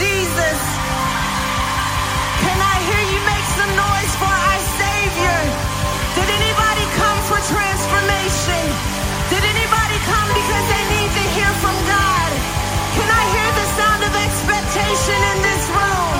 Jesus. Can I hear you make some noise for our Savior? Did anybody come for transformation? Did anybody come because they need to hear from God? Can I hear the sound of expectation in this room?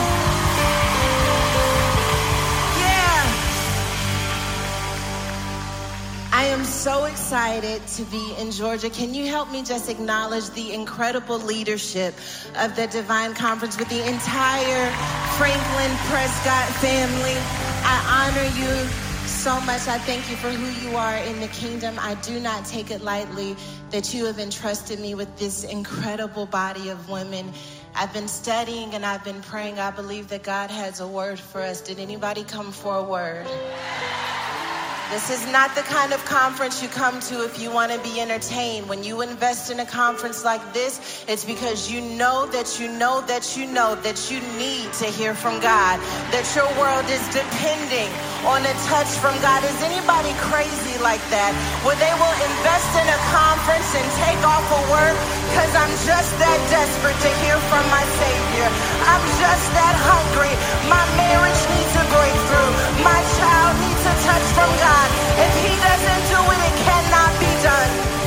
I am so excited to be in Georgia. Can you help me just acknowledge the incredible leadership of the Divine Conference with the entire Franklin Prescott family? I honor you so much. I thank you for who you are in the kingdom. I do not take it lightly that you have entrusted me with this incredible body of women. I've been studying and I've been praying. I believe that God has a word for us. Did anybody come for a word? This is not the kind of conference you come to if you want to be entertained. When you invest in a conference like this, it's because you know that you know that you know that you need to hear from God, that your world is depending on a touch from God. Is anybody crazy like that? Where they will invest in a conference and take off of work because I'm just that desperate to hear from my Savior. I'm just that hungry. My marriage needs a breakthrough. My child needs a touch from God. If he doesn't do it, it cannot be done.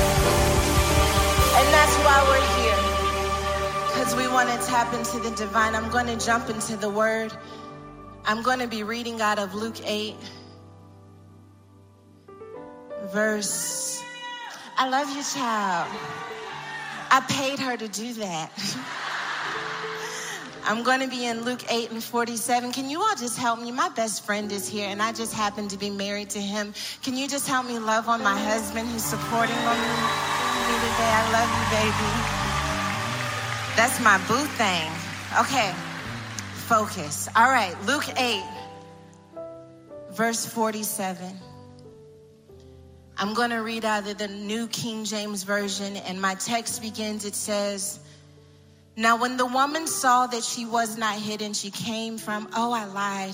And that's why we're here, because we want to tap into the divine. I'm going to jump into the word. I'm going to be reading out of Luke 8, verse. I love you, child. I paid her to do that. I'm going to be in Luke 8 and 47. Can you all just help me? My best friend is here, and I just happen to be married to him. Can you just help me love on my husband who's supporting on me today? I love you, baby. That's my boo thing. Okay, focus. All right, Luke 8, verse 47. I'm going to read out of the New King James Version, and my text begins, it says, "Now when the woman saw that she was not hidden, she came from," oh, I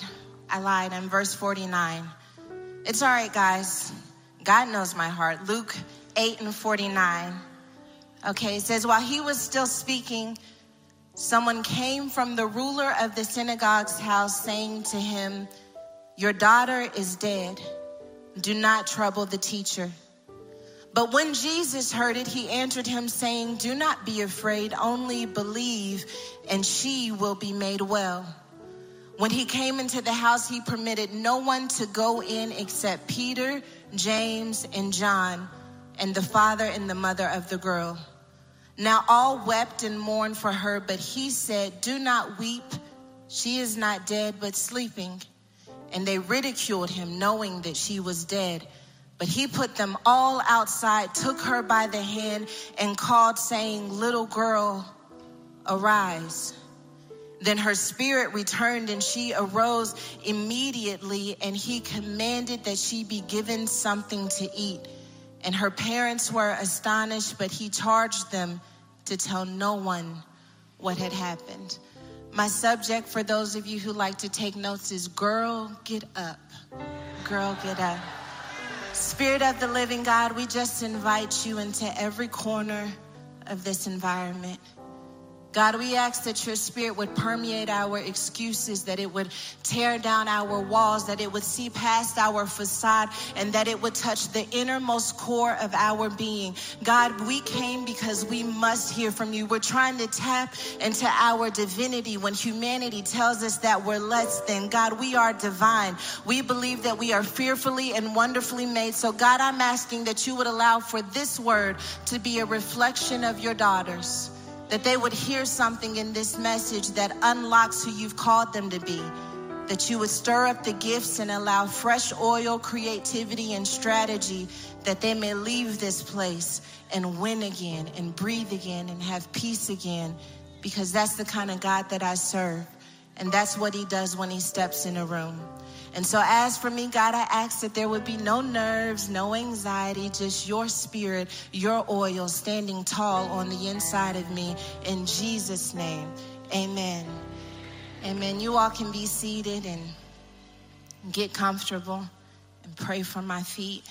lied. I'm verse 49. It's all right, guys. God knows my heart. Luke 8 and 49. Okay, it says, "While he was still speaking, someone came from the ruler of the synagogue's house saying to him, 'Your daughter is dead. Do not trouble the teacher.' But when Jesus heard it, he answered him saying, 'Do not be afraid, only believe, and she will be made well.' When he came into the house, he permitted no one to go in except Peter, James, and John, and the father and the mother of the girl. Now all wept and mourned for her, but he said, 'Do not weep. She is not dead, but sleeping.' And they ridiculed him, knowing that she was dead. But he put them all outside, took her by the hand, and called, saying, 'Little girl, arise.' Then her spirit returned, and she arose immediately, and he commanded that she be given something to eat. And her parents were astonished, but he charged them to tell no one what had happened." My subject, for those of you who like to take notes, is "Girl, get up." Girl, get up. Spirit of the living God, we just invite you into every corner of this environment. God, we ask that your spirit would permeate our excuses, that it would tear down our walls, that it would see past our facade, and that it would touch the innermost core of our being. God, we came because we must hear from you. We're trying to tap into our divinity when humanity tells us that we're less than. God, we are divine. We believe that we are fearfully and wonderfully made. So God, I'm asking that you would allow for this word to be a reflection of your daughters, that they would hear something in this message that unlocks who you've called them to be, that you would stir up the gifts and allow fresh oil, creativity, and strategy, that they may leave this place and win again and breathe again and have peace again, because that's the kind of God that I serve, and that's what he does when he steps in a room. And so as for me, God, I ask that there would be no nerves, no anxiety, just your spirit, your oil standing tall on the inside of me. In Jesus' name, amen. Amen. You all can be seated and get comfortable and pray for my feet.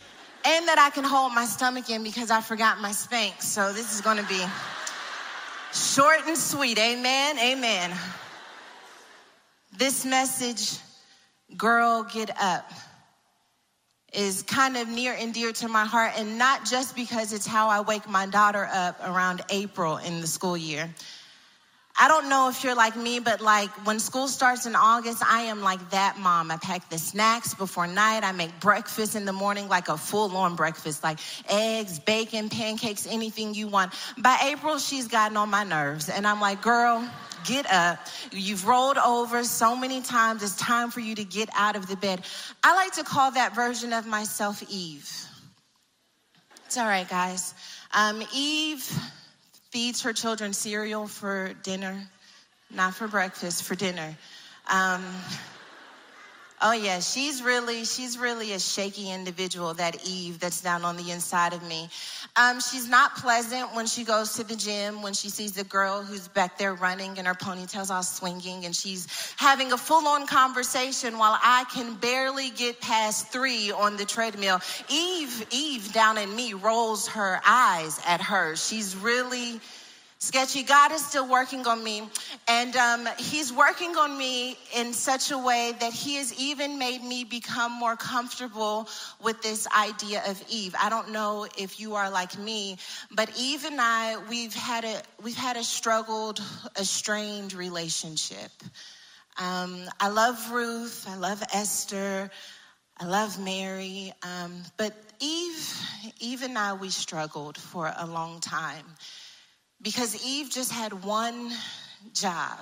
And that I can hold my stomach in because I forgot my Spanx. So this is going to be Short and sweet, amen, amen. This message, Girl, Get Up, is kind of near and dear to my heart, and not just because it's how I wake my daughter up around April in the school year. I don't know if you're like me, but like when school starts in August, I am like that mom. I pack the snacks before night. I make breakfast in the morning, like a full-on breakfast, like eggs, bacon, pancakes, anything you want. By April, she's gotten on my nerves. And I'm like, girl, get up. You've rolled over so many times. It's time for you to get out of the bed. I like to call that version of myself Eve. It's all right, guys. Eve feeds her children cereal for dinner, not for breakfast, for dinner. Oh yeah, she's really a shaky individual, that Eve that's down on the inside of me. She's not pleasant when she goes to the gym, when she sees the girl who's back there running and her ponytail's all swinging, and she's having a full-on conversation while I can barely get past 3 on the treadmill. Eve down in me rolls her eyes at her. She's really sketchy. God is still working on me, and he's working on me in such a way that he has even made me become more comfortable with this idea of Eve. I don't know if you are like me, but Eve and I, we've had a struggled, a strained relationship. I love Ruth, I love Esther, I love Mary, but Eve and I, we struggled for a long time. Because Eve just had one job.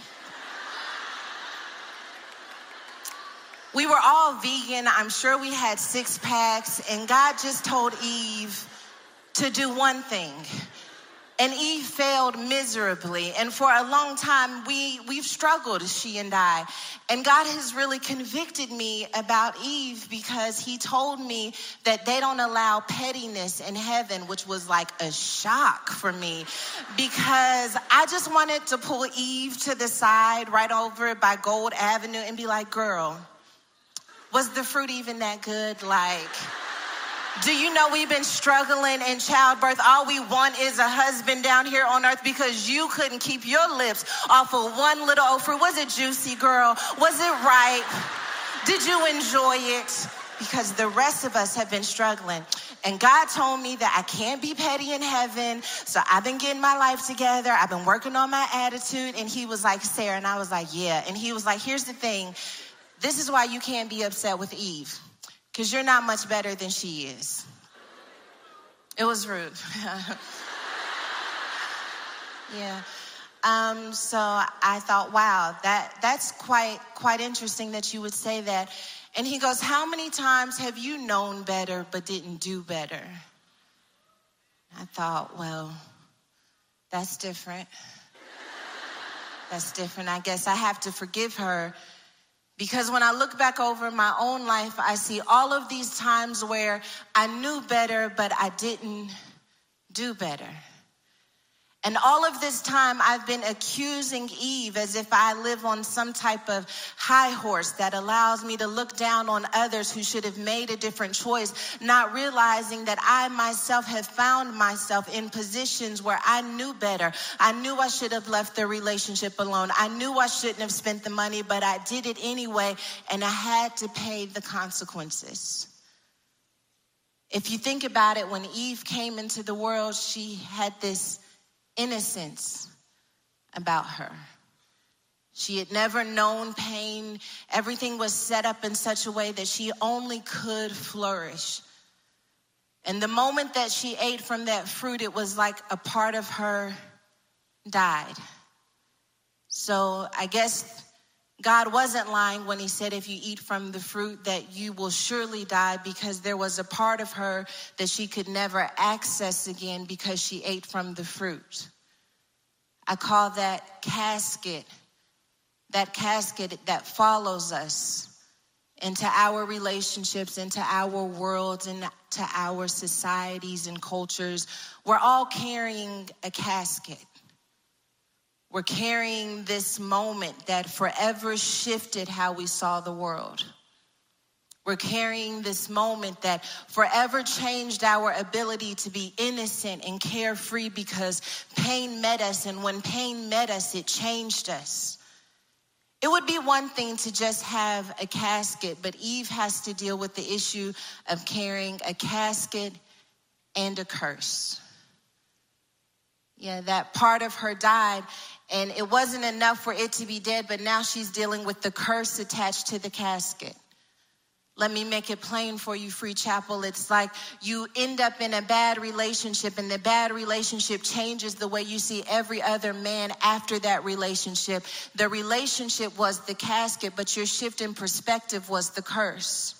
We were all vegan. I'm sure we had 6 packs. And God just told Eve to do one thing. And Eve failed miserably. And for a long time, we've struggled, she and I. And God has really convicted me about Eve, because he told me that they don't allow pettiness in heaven, which was like a shock for me, because I just wanted to pull Eve to the side right over by Gold Avenue and be like, girl, was the fruit even that good? Like, do you know we've been struggling in childbirth? All we want is a husband down here on earth, because you couldn't keep your lips off of one little old fruit. Was it juicy, girl? Was it ripe? Did you enjoy it? Because the rest of us have been struggling. And God told me that I can't be petty in heaven. So I've been getting my life together. I've been working on my attitude. And he was like, Sarah. And I was like, yeah. And he was like, here's the thing. This is why you can't be upset with Eve, because you're not much better than she is. It was rude. Yeah. So I thought, wow, that's quite interesting that you would say that. And he goes, how many times have you known better but didn't do better? I thought, well, that's different. That's different. I guess I have to forgive her. Because when I look back over my own life, I see all of these times where I knew better, but I didn't do better. And all of this time, I've been accusing Eve as if I live on some type of high horse that allows me to look down on others who should have made a different choice, not realizing that I myself have found myself in positions where I knew better. I knew I should have left the relationship alone. I knew I shouldn't have spent the money, but I did it anyway, and I had to pay the consequences. If you think about it, when Eve came into the world, she had this innocence about her. She had never known pain. Everything was set up in such a way that she only could flourish. And the moment that she ate from that fruit, it was like a part of her died. So I guess God wasn't lying when he said, if you eat from the fruit that you will surely die, because there was a part of her that she could never access again because she ate from the fruit. I call that casket that follows us into our relationships, into our worlds, into our societies and cultures. We're all carrying a casket. We're carrying this moment that forever shifted how we saw the world. We're carrying this moment that forever changed our ability to be innocent and carefree because pain met us, and when pain met us, it changed us. It would be one thing to just have a casket, but Eve has to deal with the issue of carrying a casket and a curse. Yeah, that part of her died, and it wasn't enough for it to be dead, but now she's dealing with the curse attached to the casket. Let me make it plain for you, Free Chapel. It's like you end up in a bad relationship, and the bad relationship changes the way you see every other man after that relationship. The relationship was the casket, but your shift in perspective was the curse.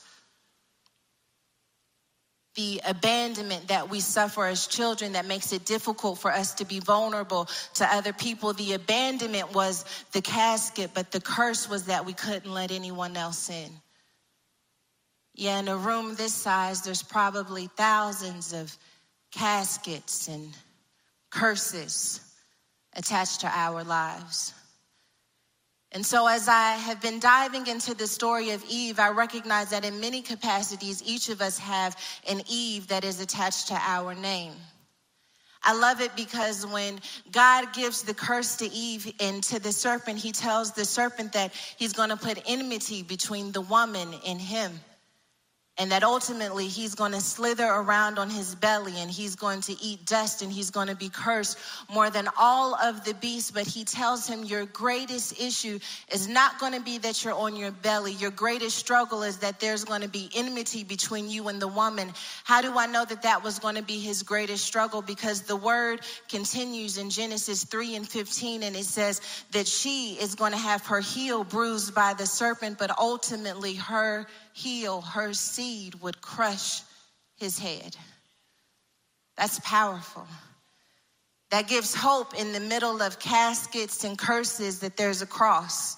The abandonment that we suffer as children that makes it difficult for us to be vulnerable to other people. The abandonment was the casket, but the curse was that we couldn't let anyone else in. Yeah, in a room this size, there's probably thousands of caskets and curses attached to our lives. And so as I have been diving into the story of Eve, I recognize that in many capacities, each of us have an Eve that is attached to our name. I love it because when God gives the curse to Eve and to the serpent, he tells the serpent that he's going to put enmity between the woman and him. And that ultimately he's going to slither around on his belly and he's going to eat dust and he's going to be cursed more than all of the beasts. But he tells him your greatest issue is not going to be that you're on your belly. Your greatest struggle is that there's going to be enmity between you and the woman. How do I know that that was going to be his greatest struggle? Because the word continues in Genesis 3:15, and it says that she is going to have her heel bruised by the serpent, but ultimately her heel, her seed, would crush his head. That's powerful. That gives hope in the middle of caskets and curses that there's a cross.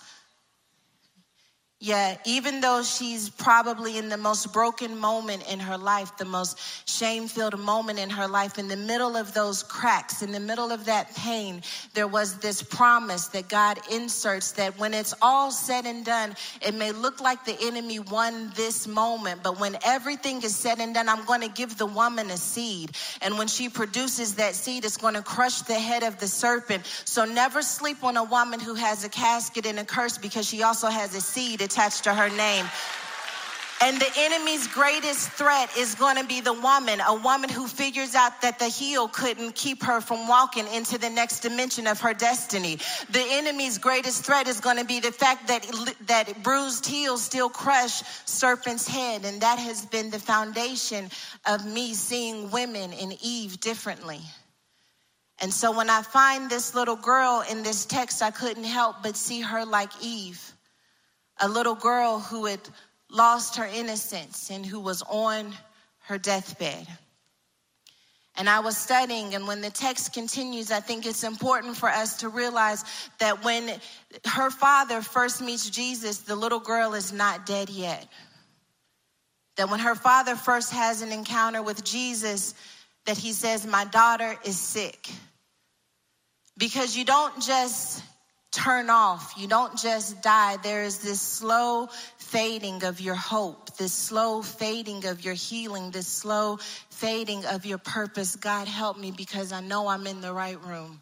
Yeah, even though she's probably in the most broken moment in her life, the most shame-filled moment in her life, in the middle of those cracks, in the middle of that pain, there was this promise that God inserts that when it's all said and done, it may look like the enemy won this moment, but when everything is said and done, I'm going to give the woman a seed. And when she produces that seed, it's going to crush the head of the serpent. So never sleep on a woman who has a casket and a curse, because she also has a seed attached to her name. And the enemy's greatest threat is going to be the woman, a woman who figures out that the heel couldn't keep her from walking into the next dimension of her destiny. The enemy's greatest threat is going to be the fact that bruised heels still crush serpent's head. And that has been the foundation of me seeing women in Eve differently. And so when I find this little girl in this text, I couldn't help but see her like Eve. A little girl who had lost her innocence and who was on her deathbed. And I was studying, and when the text continues, I think it's important for us to realize that when her father first meets Jesus, the little girl is not dead yet. That when her father first has an encounter with Jesus, that he says, "My daughter is sick." Because you don't just turn off. You don't just die. There is this slow fading of your hope, this slow fading of your healing, this slow fading of your purpose. God help me, because I know I'm in the right room.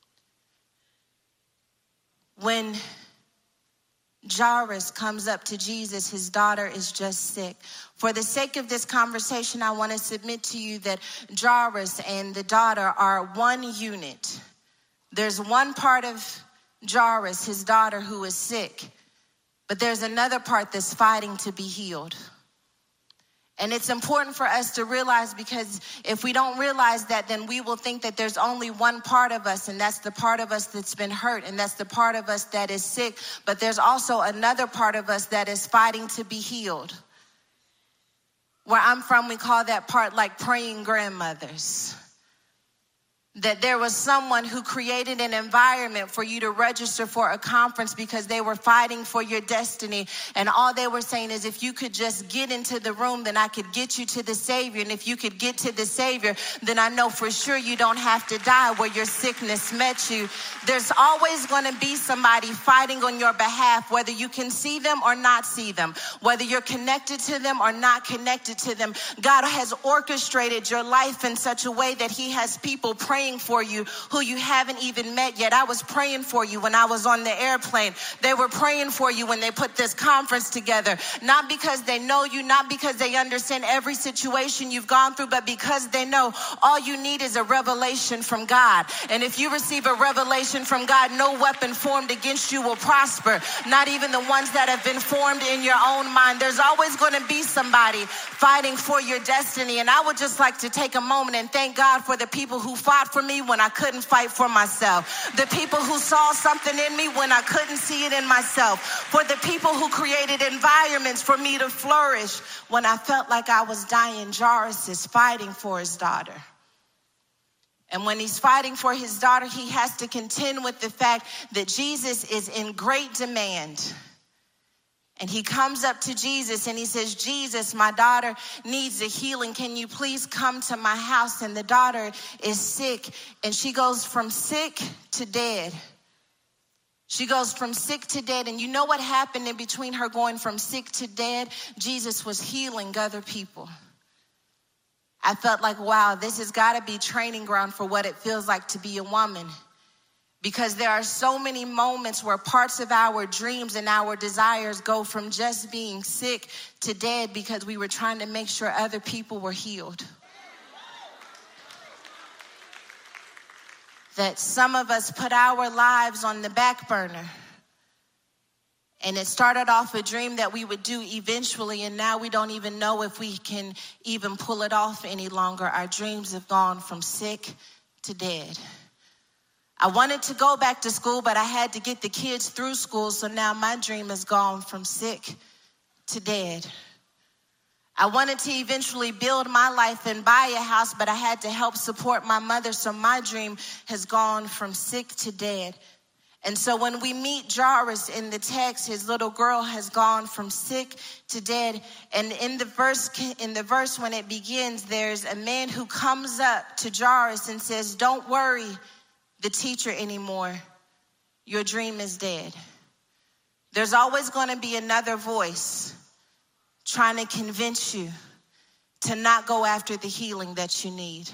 When Jairus comes up to Jesus, his daughter is just sick. For the sake of this conversation, I want to submit to you that Jairus and the daughter are one unit. There's one part of Jairus, his daughter, who is sick, but there's another part that's fighting to be healed. And it's important for us to realize, because if we don't realize that, then we will think that there's only one part of us, and that's the part of us that's been hurt, and that's the part of us that is sick. But there's also another part of us that is fighting to be healed. Where I'm from, we call that part like praying grandmothers. that there was someone who created an environment for you to register for a conference because they were fighting for your destiny. And all they were saying is, if you could just get into the room, then I could get you to the Savior. And if you could get to the Savior, then I know for sure you don't have to die where your sickness met you. There's always going to be somebody fighting on your behalf, whether you can see them or not see them, whether you're connected to them or not connected to them. God has orchestrated your life in such a way that he has people praying for you who you haven't even met yet. I was praying for you when I was on the airplane. They were praying for you when they put this conference together. Not because they know you, not because they understand every situation you've gone through, but because they know all you need is a revelation from God. And if you receive a revelation from God, no weapon formed against you will prosper. Not even the ones that have been formed in your own mind. There's always going to be somebody fighting for your destiny. And I would just like to take a moment and thank God for the people who fought for me when I couldn't fight for myself. The people who saw something in me when I couldn't see it in myself. For the people who created environments for me to flourish when I felt like I was dying. Jairus is fighting for his daughter. And when he's fighting for his daughter, he has to contend with the fact that Jesus is in great demand. And he comes up to Jesus and he says, Jesus, my daughter needs a healing. Can you please come to my house? And the daughter is sick. And she goes from sick to dead. She goes from sick to dead. And you know what happened in between her going from sick to dead? Jesus was healing other people. I felt like, wow, this has got to be training ground for what it feels like to be a woman. Because there are so many moments where parts of our dreams and our desires go from just being sick to dead because we were trying to make sure other people were healed. That some of us put our lives on the back burner. And it started off a dream that we would do eventually, and now we don't even know if we can even pull it off any longer. Our dreams have gone from sick to dead. I wanted to go back to school, but I had to get the kids through school, so now my dream has gone from sick to dead. I wanted to eventually build my life and buy a house, but I had to help support my mother, so my dream has gone from sick to dead. And so when we meet Jairus in the text, his little girl has gone from sick to dead. And in the verse when it begins, there's a man who comes up to Jairus and says, don't worry the teacher anymore. Your dream is dead. There's always going to be another voice trying to convince you to not go after the healing that you need.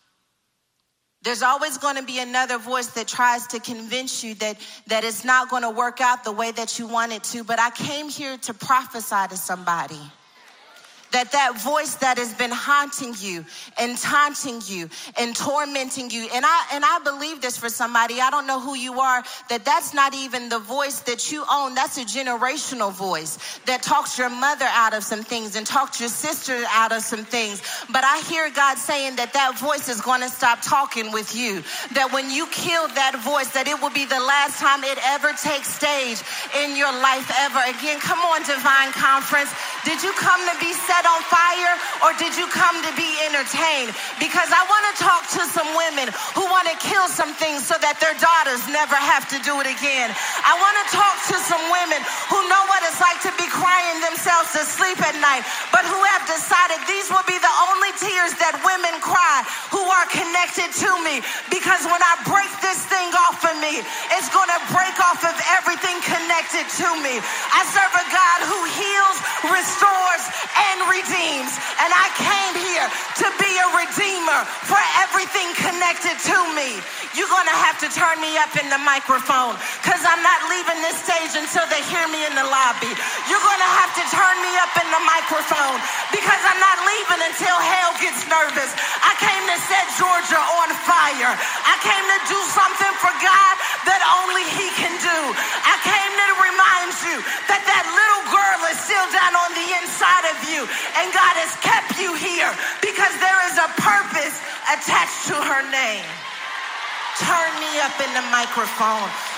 There's always going to be another voice that tries to convince you that it's not going to work out the way that you want it to. But I came here to prophesy to somebody that voice that has been haunting you and taunting you and tormenting you. And I believe this for somebody. I don't know who you are, that's not even the voice that you own. That's a generational voice that talks your mother out of some things and talks your sister out of some things. But I hear God saying that voice is going to stop talking with you. That when you kill that voice, that it will be the last time it ever takes stage in your life ever again. Come on, Divine Conference. Did you come to be set on fire, or did you come to be entertained? Because I want to talk to some women who want to kill some things so that their daughters never have to do it again. I want to talk to some women who know what it's like to be crying themselves to sleep at night, but who have decided these will be the only tears that women cry who are connected to me. Because when I break this thing off of me, it's going to break off of everything connected to me. I serve a God who heals, restores, and redeems. And I came here to be a redeemer for everything connected to me. You're going to have to turn me up in the microphone, because I'm not leaving this stage until they hear me in the lobby. You're going to have to turn me up in the microphone, because I'm not leaving until hell gets nervous. I came to set Georgia on fire. I came to do something for God that only He can do. I came to remind you that little girl is still down on the inside of you, and God has kept you here because there is a purpose attached to her name. Turn me up in the microphone.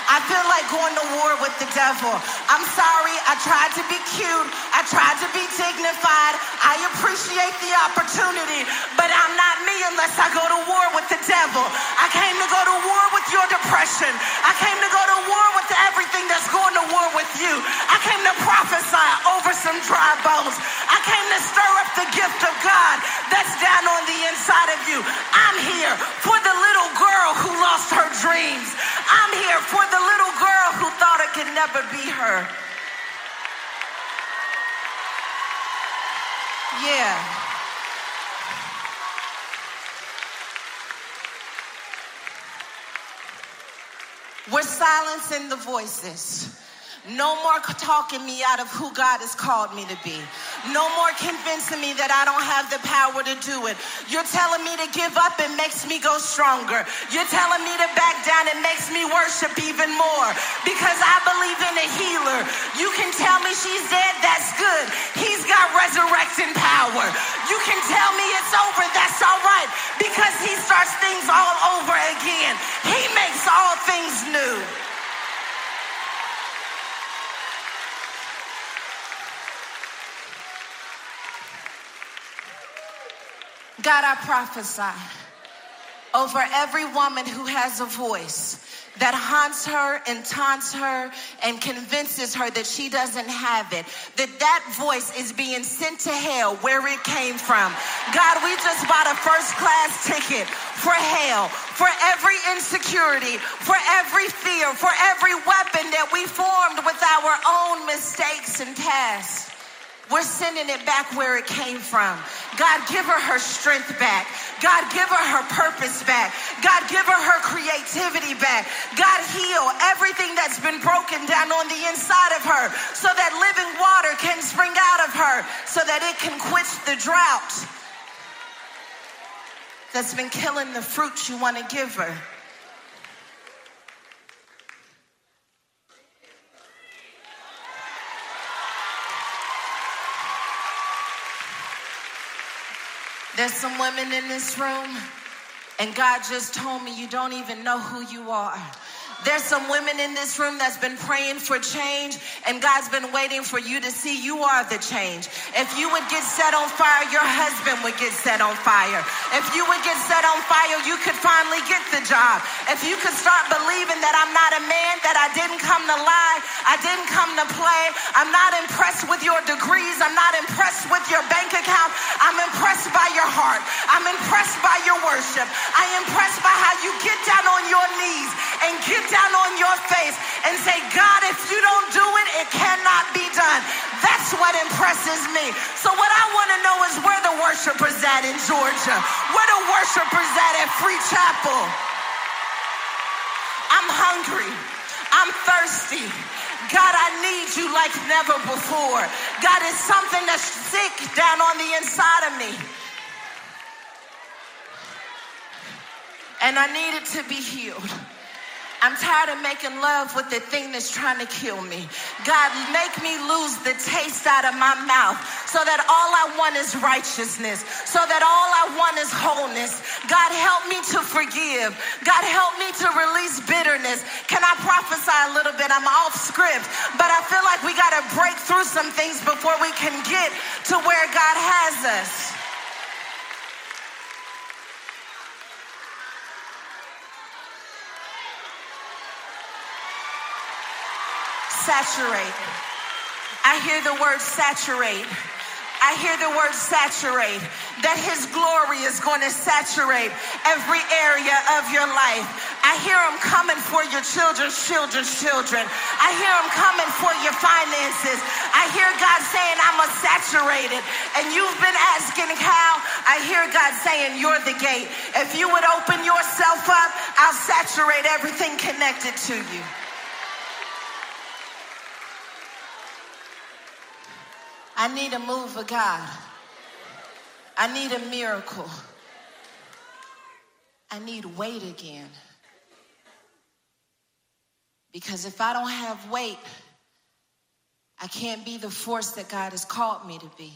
I feel like going to war with the devil. I'm sorry, I tried to be cute. I tried to be dignified. I appreciate the opportunity, but I'm not me unless I go to war with the devil. I came to go to war with your depression. I came to go to war with everything that's going to war with you. I came to prophesy over some dry bones. I came to stir up the gift of God that's down on the inside of you. I'm here for the little girl who lost her dreams. I'm here for the little girl who thought it could never be her. Yeah. We're silencing the voices. No more talking me out of who God has called me to be. No more convincing me that I don't have the power to do it. You're telling me to give up, it makes me go stronger. You're telling me to back down, it makes me worship even more. Because I believe in a healer. You can tell me she's dead, that's good. He's got resurrecting power. You can tell me it's over, that's all right. Because he starts things all over again. He makes all things new. God, I prophesy over every woman who has a voice that haunts her and taunts her and convinces her that she doesn't have it, that voice is being sent to hell where it came from. God, we just bought a first-class ticket for hell, for every insecurity, for every fear, for every weapon that we formed with our own mistakes and past. We're sending it back where it came from. God, give her strength back. God, give her purpose back. God, give her creativity back. God, heal everything that's been broken down on the inside of her so that living water can spring out of her so that it can quench the drought that's been killing the fruit you want to give her. There's some women in this room, and God just told me you don't even know who you are. There's some women in this room that's been praying for change, and God's been waiting for you to see you are the change. If you would get set on fire, your husband would get set on fire. If you would get set on fire, you could finally get the job. If you could start believing that I'm not a man, that I didn't come to lie, I didn't come to play, I'm not impressed with your degrees, I'm not impressed with your bank account, I'm impressed by your heart, I'm impressed by your worship, I'm impressed by how you get down on your knees and get down on your face and say, God, if you don't do it, it cannot be done. That's what impresses me. So what I want to know is where the worshipers at in Georgia, where the worshipers at Free Chapel. I'm hungry. I'm thirsty. God, I need you like never before. God, it's something that's sick down on the inside of me. And I need it to be healed. I'm tired of making love with the thing that's trying to kill me. God, make me lose the taste out of my mouth so that all I want is righteousness, so that all I want is wholeness. God, help me to forgive. God, help me to release bitterness. Can I prophesy a little bit? I'm off script, but I feel like we got to break through some things before we can get to where God has us. Saturate. I hear the word saturate. I hear the word saturate. That his glory is going to saturate every area of your life. I hear him coming for your children's children. I hear him coming for your finances. I hear God saying, I'm a saturated. And you've been asking how? I hear God saying, you're the gate. If you would open yourself up, I'll saturate everything connected to you. I need a move of God. I need a miracle. I need weight again. Because if I don't have weight, I can't be the force that God has called me to be.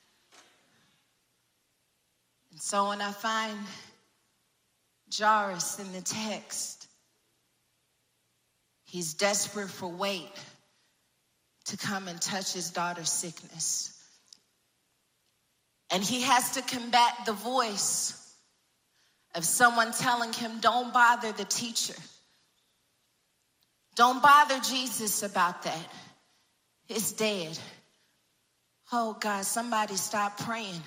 And so when I find Jairus in the text, He's desperate for weight to come and touch his daughter's sickness. And he has to combat the voice of someone telling him, don't bother the teacher. Don't bother Jesus about that. It's dead. Oh God, somebody stop praying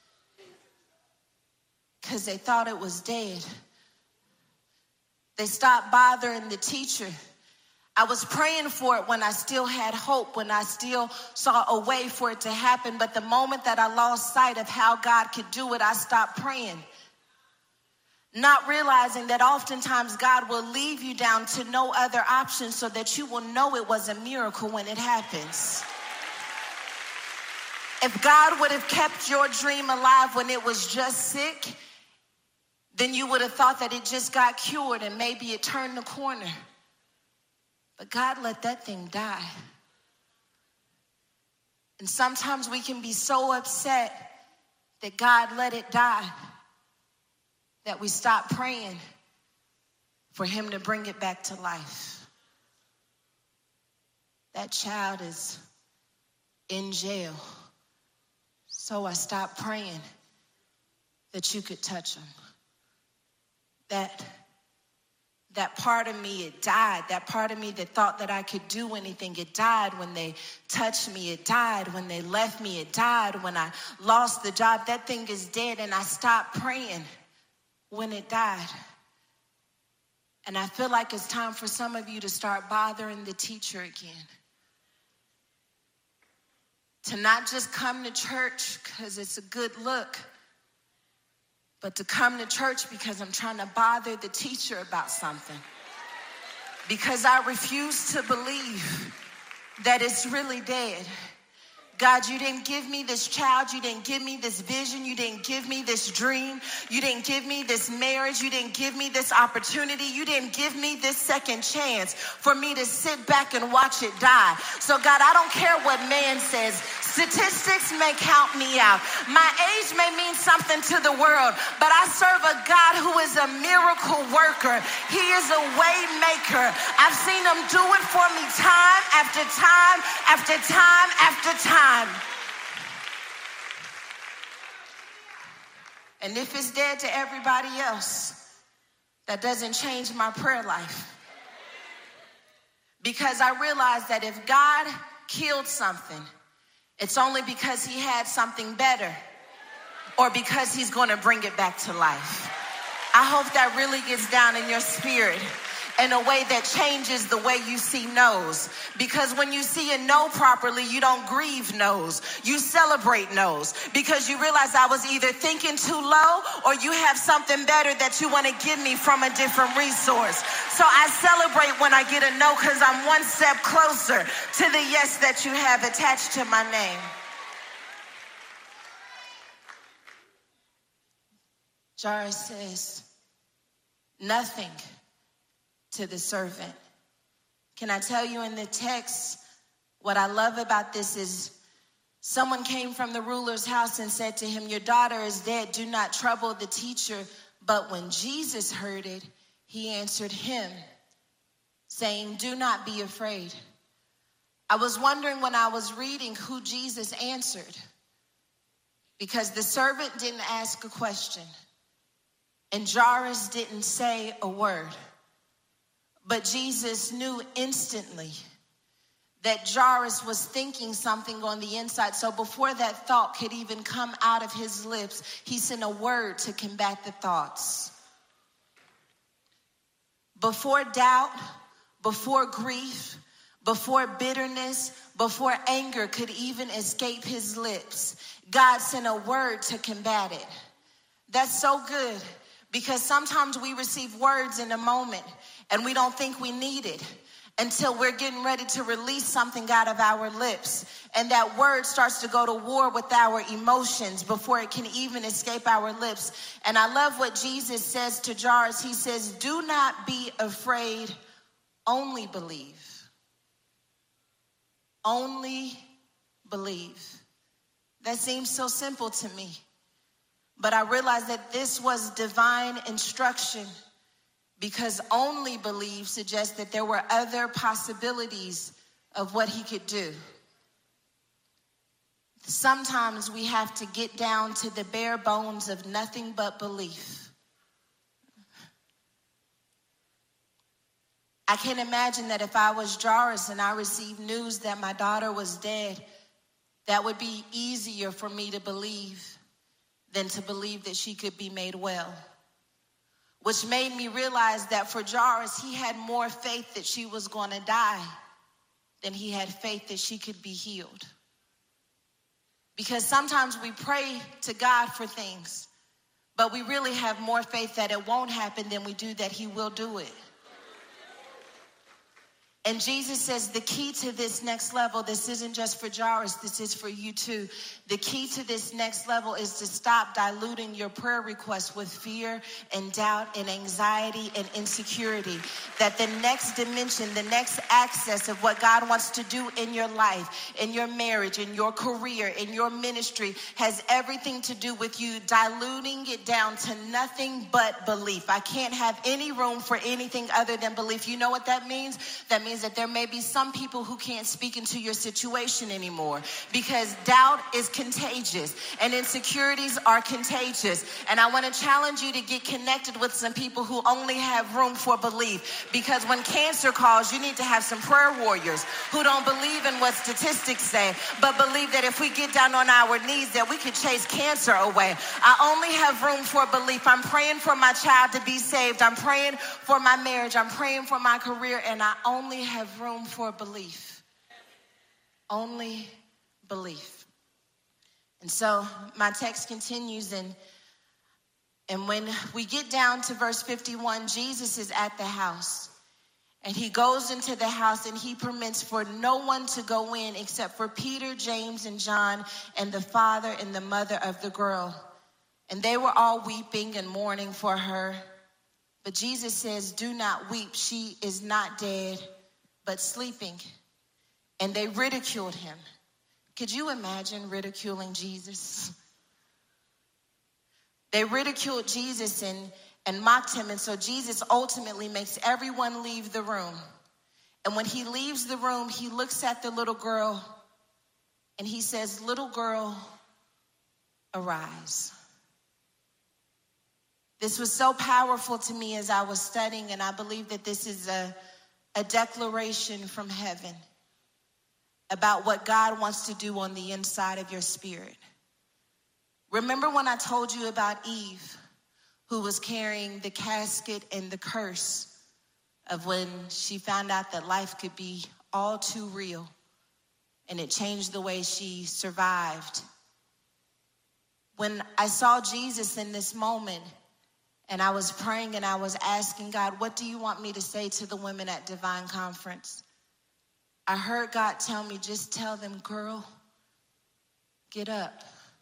because they thought it was dead. They stopped bothering the teacher. I was praying for it when I still had hope, when I still saw a way for it to happen. But the moment that I lost sight of how God could do it, I stopped praying. Not realizing that oftentimes God will leave you down to no other option so that you will know it was a miracle when it happens. If God would have kept your dream alive when it was just sick, then you would have thought that it just got cured and maybe it turned the corner. But God let that thing die. And sometimes we can be so upset that God let it die that we stop praying for him to bring it back to life. That child is in jail. So I stopped praying that you could touch him. That part of me, it died. That part of me that thought that I could do anything, it died when they touched me. It died when they left me. It died when I lost the job. That thing is dead, and I stopped praying when it died. And I feel like it's time for some of you to start bothering the teacher again. To not just come to church because it's a good look, but to come to church because I'm trying to bother the teacher about something. Because I refuse to believe that it's really dead. God, you didn't give me this child. You didn't give me this vision. You didn't give me this dream. You didn't give me this marriage. You didn't give me this opportunity. You didn't give me this second chance for me to sit back and watch it die. So God, I don't care what man says. Statistics may count me out. My age may mean something to the world, but I serve a God who is a miracle worker. He is a way maker. I've seen him do it for me time after time after time after time. And if it's dead to everybody else, that doesn't change my prayer life. Because I realize that if God killed something, it's only because he had something better or because he's going to bring it back to life. I hope that really gets down in your spirit in a way that changes the way you see no's. Because when you see a no properly, you don't grieve no's. You celebrate no's. Because you realize I was either thinking too low or you have something better that you want to give me from a different resource. So I celebrate when I get a no because I'm one step closer to the yes that you have attached to my name. Jairus says, nothing to the servant. Can I tell you in the text, what I love about this is someone came from the ruler's house and said to him, your daughter is dead. Do not trouble the teacher. But when Jesus heard it, he answered him, saying, do not be afraid. I was wondering when I was reading who Jesus answered, because the servant didn't ask a question and Jairus didn't say a word. But Jesus knew instantly that Jairus was thinking something on the inside. So before that thought could even come out of his lips, he sent a word to combat the thoughts. Before doubt, before grief, before bitterness, before anger could even escape his lips, God sent a word to combat it. That's so good, because sometimes we receive words in a moment and we don't think we need it until we're getting ready to release something out of our lips. And that word starts to go to war with our emotions before it can even escape our lips. And I love what Jesus says to Jairus. He says, do not be afraid, only believe. Only believe. That seems so simple to me. But I realized that this was divine instruction, because only believe suggests that there were other possibilities of what he could do. Sometimes we have to get down to the bare bones of nothing but belief. I can imagine that if I was Jairus and I received news that my daughter was dead, that would be easier for me to believe than to believe that she could be made well. Which made me realize that for Jairus, he had more faith that she was going to die than he had faith that she could be healed. Because sometimes we pray to God for things, but we really have more faith that it won't happen than we do that he will do it. And Jesus says the key to this next level, this isn't just for Jairus, this is for you too. The key to this next level is to stop diluting your prayer requests with fear and doubt and anxiety and insecurity. That the next dimension, the next access of what God wants to do in your life, in your marriage, in your career, in your ministry, has everything to do with you diluting it down to nothing but belief. I can't have any room for anything other than belief. You know what that means? That means that there may be some people who can't speak into your situation anymore because doubt is contagious and insecurities are contagious. And I want to challenge you to get connected with some people who only have room for belief, because when cancer calls, you need to have some prayer warriors who don't believe in what statistics say, but believe that if we get down on our knees that we can chase cancer away. I only have room for belief. I'm praying for my child to be saved. I'm praying for my marriage. I'm praying for my career, and I only have room for belief. Only belief. And so my text continues, and when we get down to verse 51, Jesus is at the house. And he goes into the house and he permits for no one to go in except for Peter, James, and John, and the father and the mother of the girl. And they were all weeping and mourning for her. But Jesus says, "Do not weep. She is not dead, but sleeping." And they ridiculed him. Could you imagine ridiculing Jesus? They ridiculed Jesus and mocked him. And so Jesus ultimately makes everyone leave the room. And when he leaves the room, he looks at the little girl and he says, "Little girl, arise." This was so powerful to me as I was studying, and I believe that this is a declaration from heaven about what God wants to do on the inside of your spirit. Remember when I told you about Eve, who was carrying the casket and the curse of when she found out that life could be all too real, and it changed the way she survived. When I saw Jesus in this moment, and I was praying and I was asking God, what do you want me to say to the women at Divine Conference? I heard God tell me, just tell them, girl, get up.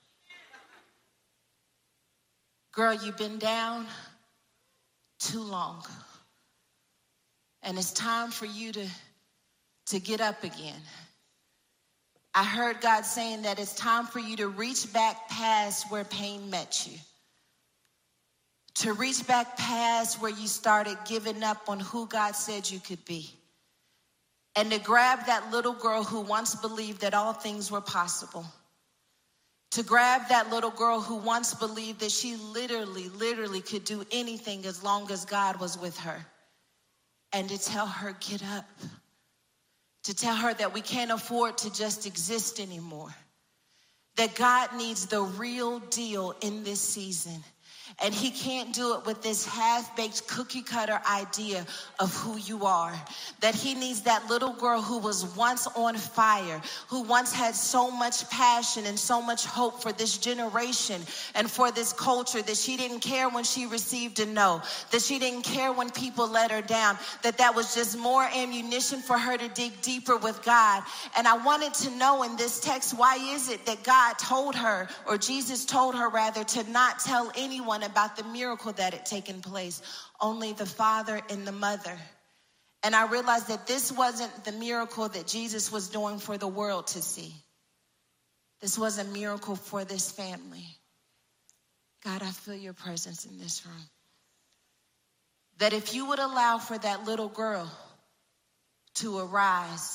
Girl, you've been down too long. And it's time for you to get up again. I heard God saying that it's time for you to reach back past where pain met you. To reach back past where you started giving up on who God said you could be. And to grab that little girl who once believed that all things were possible. To grab that little girl who once believed that she literally could do anything as long as God was with her. And to tell her, get up. To tell her that we can't afford to just exist anymore. That God needs the real deal in this season. And he can't do it with this half-baked cookie-cutter idea of who you are. That he needs that little girl who was once on fire, who once had so much passion and so much hope for this generation and for this culture, that she didn't care when she received a no, that she didn't care when people let her down, that was just more ammunition for her to dig deeper with God. And I wanted to know in this text, why is it that God told her, or Jesus told her rather, to not tell anyone about the miracle that had taken place, only the father and the mother. And I realized that this wasn't the miracle that Jesus was doing for the world to see. This was a miracle for this family. God, I feel your presence in this room. that if you would allow for that little girl to arise,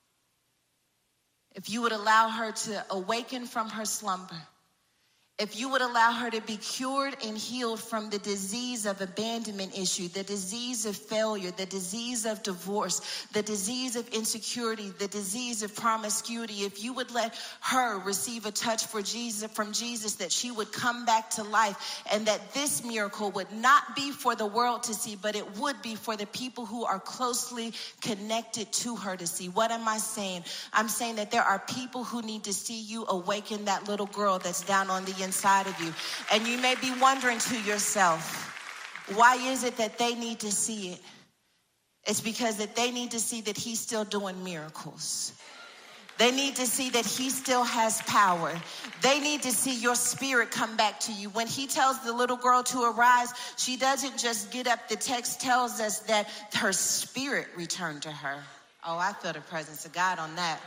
if you would allow her to awaken from her slumber, if you would allow her to be cured and healed from the disease of abandonment issue, the disease of failure, the disease of divorce, the disease of insecurity, the disease of promiscuity, if you would let her receive a touch from Jesus, that she would come back to life, and that this miracle would not be for the world to see, but it would be for the people who are closely connected to her to see. What am I saying? I'm saying that there are people who need to see you awaken that little girl that's down on the inside of you. And you may be wondering to yourself, why is it that they need to see it? It's because that they need to see that he's still doing miracles. They need to see that he still has power. They need to see your spirit come back to you. When he tells the little girl to arise, she doesn't just get up. The text tells us that her spirit returned to her. Oh, I feel the presence of God on that.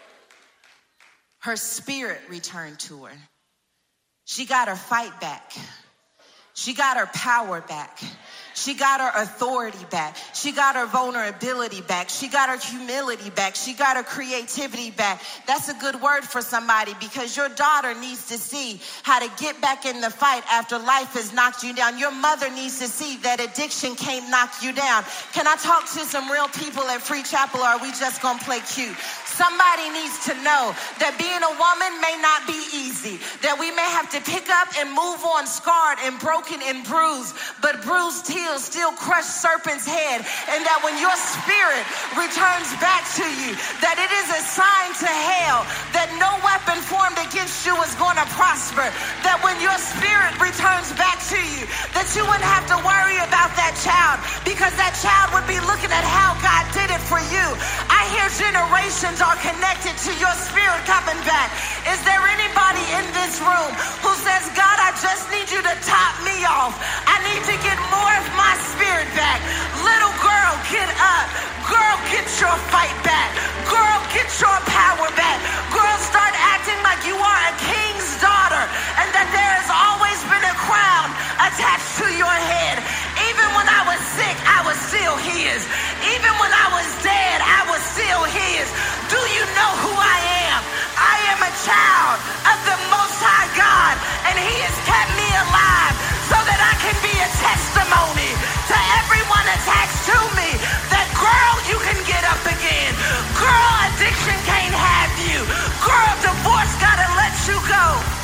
Her spirit returned to her. She got her fight back. She got her power back. She got her authority back. She got her vulnerability back. She got her humility back. She got her creativity back. That's a good word for somebody, because your daughter needs to see how to get back in the fight after life has knocked you down. Your mother needs to see that addiction can't knock you down. Can I talk to some real people at Free Chapel, or are we just going to play cute? Somebody needs to know that being a woman may not be easy, that we may have to pick up and move on scarred and broken and bruised, but bruised heels still crush serpent's head, and that when your spirit returns back to you, that it is a sign to hell that no weapon formed against you is going to prosper, that when your spirit returns back to you, that you wouldn't have to worry about that child, because that child would be looking at how God did it for you. I hear generations are connected to your spirit coming back. Is there anybody in this room who says, God, I just need you to top me off. I need to get more of my spirit back. Little girl, get up. Girl, get your fight back. Girl, get your power back. Girl, start acting like you are a king's daughter, and that there has always been a crown attached to your head. Even when I was sick, I was still his. Even when I was dead, I was still his. Do you know who I am? I am a child of the Most High God, and he has kept me alive so that I can be a testimony to everyone attached to me that, girl, you can get up again. Girl, addiction can't have you. Girl, divorce gotta let you go.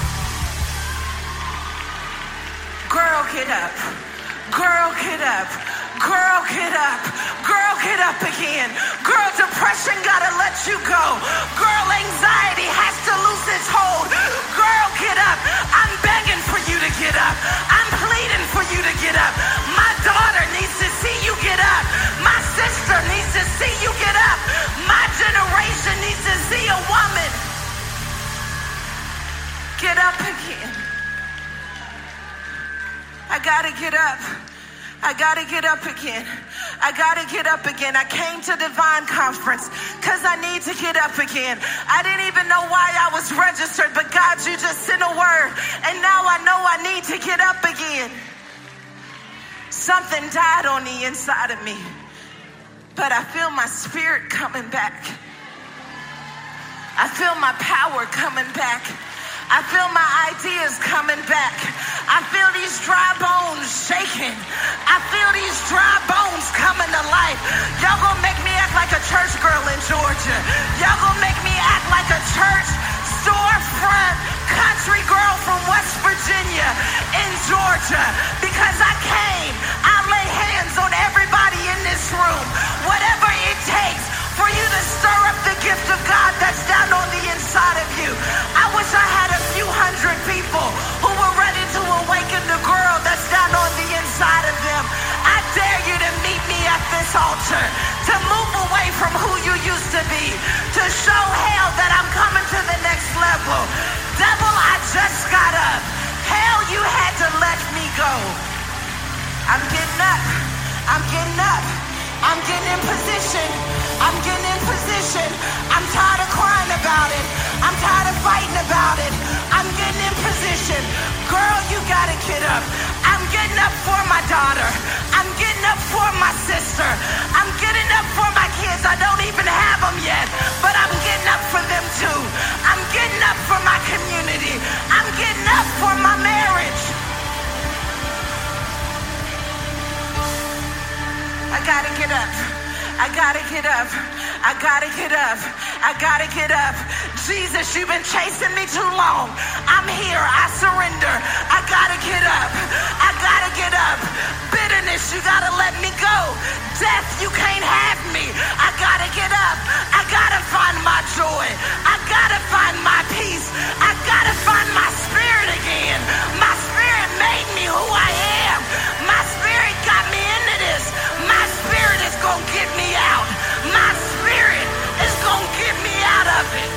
Girl, get up. Girl, get up. Girl, get up. Girl, get up again. Girl, depression gotta let you go. Girl, anxiety has to lose its hold. Girl, get up. I'm begging for you to get up. I'm pleading for you to get up. My daughter needs to see you get up. My sister needs to see you get up. My generation needs to see a woman get up again. I gotta get up. I gotta get up again. I gotta get up again. I came to Divine Conference because I need to get up again. I didn't even know why I was registered, but God, you just sent a word, and now I know I need to get up again. Something died on the inside of me, but I feel my spirit coming back. I feel my power coming back. I feel my ideas coming back. I feel these dry bones shaking. I feel these dry bones coming to life. Y'all gonna make me act like a church girl in Georgia. Y'all gonna make me act like a church storefront country girl from West Virginia in Georgia, because I came. I lay hands on everybody in this room. Whatever it takes for you to stir up the gift of God that's down on the inside of you. I wish I had a few hundred people who were ready to awaken the girl that's down on the inside of them. I dare you to meet me at this altar, to move away from who you used to be, to show hell that I'm coming to the next level. Devil, I just got up. Hell, you had to let me go. I'm getting up. I'm getting up. I'm getting in position. I'm getting in position. I'm tired of crying about it. I'm tired of fighting about it. I'm getting in position. Girl, you gotta get up. I'm getting up for my daughter. I'm getting up for my sister. I'm getting up for my kids. I don't even have them yet, but I'm getting up for them too. I'm getting up for my community. I'm getting up for my marriage. I gotta get up. I gotta get up. I gotta get up. I gotta get up. Jesus, you've been chasing me too long. I'm here. I surrender. I gotta get up. I gotta get up. Bitterness, you gotta let me go. Death, you can't have me. I gotta get up. I gotta find my joy. I gotta find my peace. I gotta find my spirit again. My spirit made me who I am. My spirit got me into this. My spirit is gonna get me out. My spirit is gonna get me out of it.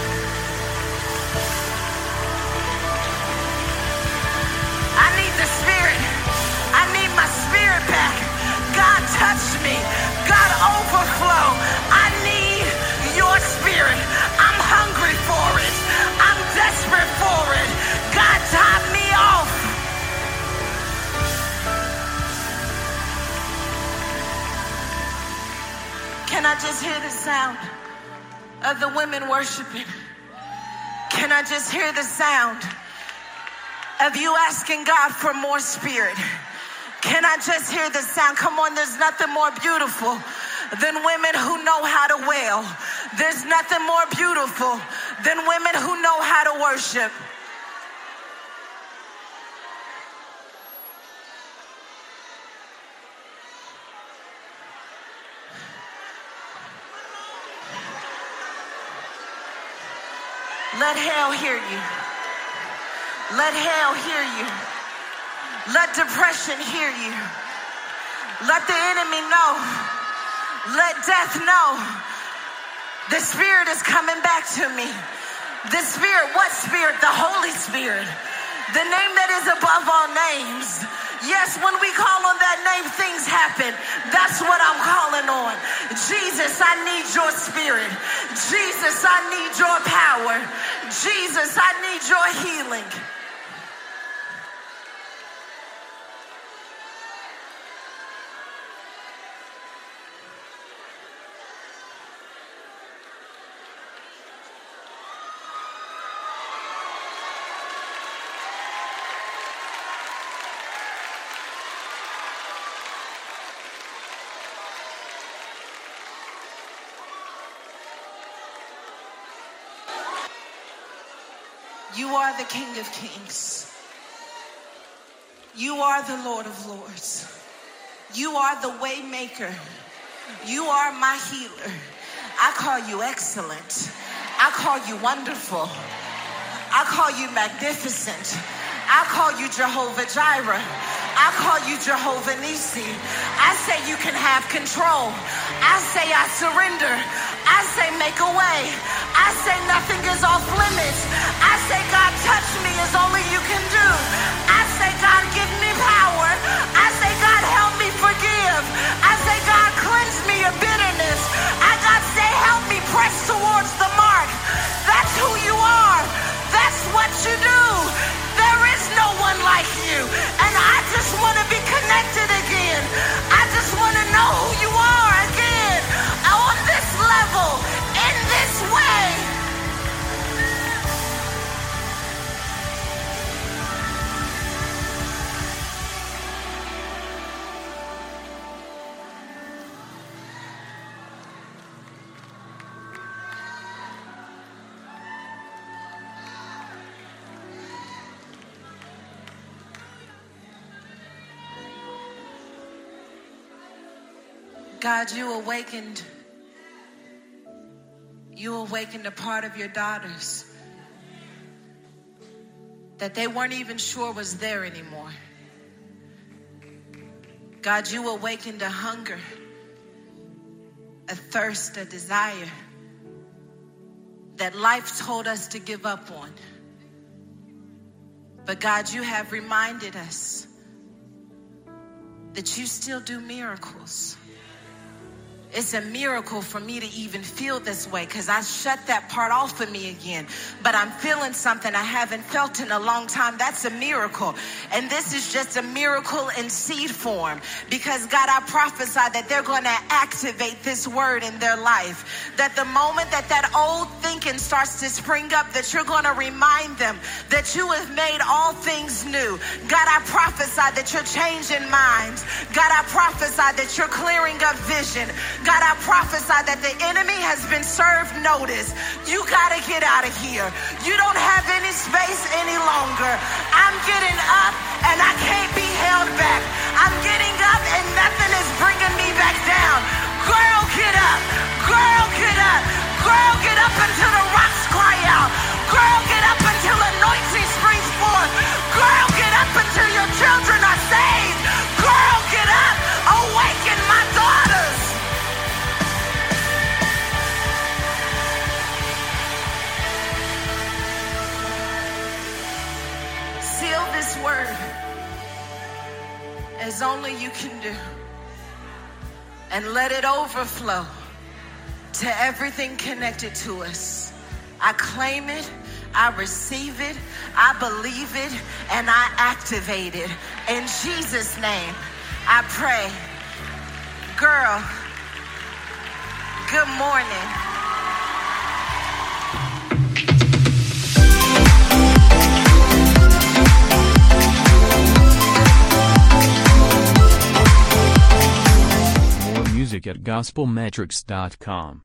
I need the spirit. I need my spirit back. God, touch me. God, overflow. I need your spirit. I'm hungry for it. I'm desperate for it. God, top me off. Can I just hear the sound of the women worshiping? Can I just hear the sound of you asking God for more spirit? Can I just hear the sound? Come on, there's nothing more beautiful than women who know how to wail. There's nothing more beautiful than women who know how to worship. Let hell hear you. Let hell hear you. Let depression hear you. Let the enemy know. Let death know. The Spirit is coming back to me. The Spirit, what Spirit? The Holy Spirit. The name that is above all names. Yes, when we call on that name, things happen. That's what I'm calling on. Jesus, I need your spirit. Jesus, I need your power. Jesus, I need your healing. You are the King of Kings. You are the Lord of Lords. You are the way maker. You are my healer. I call you excellent. I call you wonderful. I call you magnificent. I call you Jehovah Jireh. I call you Jehovah Nissi. I say you can have control. I say I surrender. I say make a way. I say nothing is off limits. I say God touch me as only you can do. I say God give me power. I say God help me forgive. I say God cleanse me of bitterness. I God say help me press towards the mark. That's who you are. That's what you do. There is no one like you. And I just want to be connected again. I just want to know who you are again. On this level, in this way. God, you awakened a part of your daughters that they weren't even sure was there anymore. God, you awakened a hunger, a thirst, a desire that life told us to give up on. But God, you have reminded us that you still do miracles. It's a miracle for me to even feel this way because I shut that part off of me again. But I'm feeling something I haven't felt in a long time. That's a miracle. And this is just a miracle in seed form because God, I prophesy that they're going to activate this word in their life. That the moment that that old thinking starts to spring up, that you're going to remind them that you have made all things new. God, I prophesy that you're changing minds. God, I prophesy that you're clearing up vision. God, I prophesy that the enemy has been served notice. You got to get out of here. You don't have any space any longer. I'm getting up and I can't be held back. I'm getting up and nothing is bringing me back down. Girl, get up. Girl, get up. Girl, get up until the rocks cry out. Girl, get up until anointing springs forth. Girl, get up until your children are saved. Girl, get up. Awaken my daughters. Seal this word as only you can do. And let it overflow to everything connected to us. I claim it, I receive it, I believe it, and I activate it. In Jesus' name, I pray. Girl, good morning. Music at gospelmetrics.com.